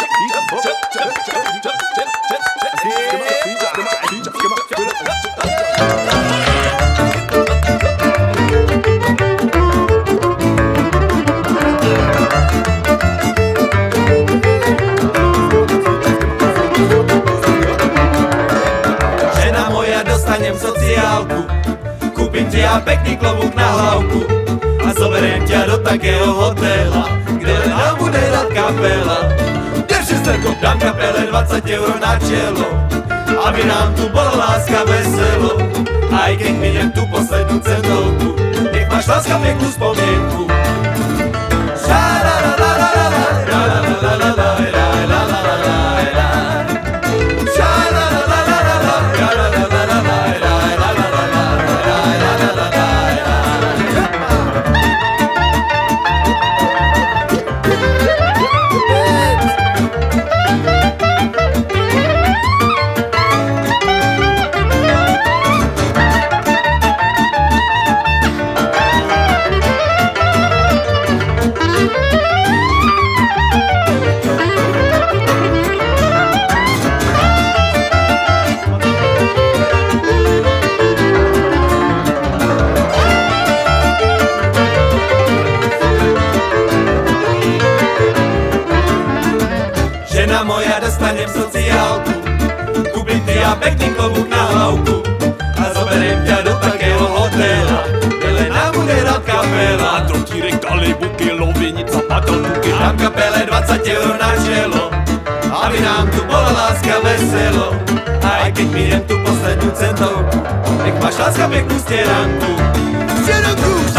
Žena moja, dostanem sociálku, kúpim ti ja pekný klobúk na hlavku a zoberiem ťa do takého hotela, kde len nám bude dať kapela. Devšesterko, dám kapele 20 eur na čelo, aby nám tu bola láska veselo. Aj keď miniem tú poslednú centovku, nech máš láska peknú spomienku. Žena moja, dostanem sociálku, kúpim ti ja pekný klobúk na hlavku a zoberiem ťa do takého hotela, kde len nám bude dať kapela. A trotírek, kalibuky, lovinica, padelbuky. Dám kapele 20 eur na čelo, aby nám tu bola láska veselo. Aj keď miniem tú poslednú centovku, nech máš láska peknú stieranku. Stieranku!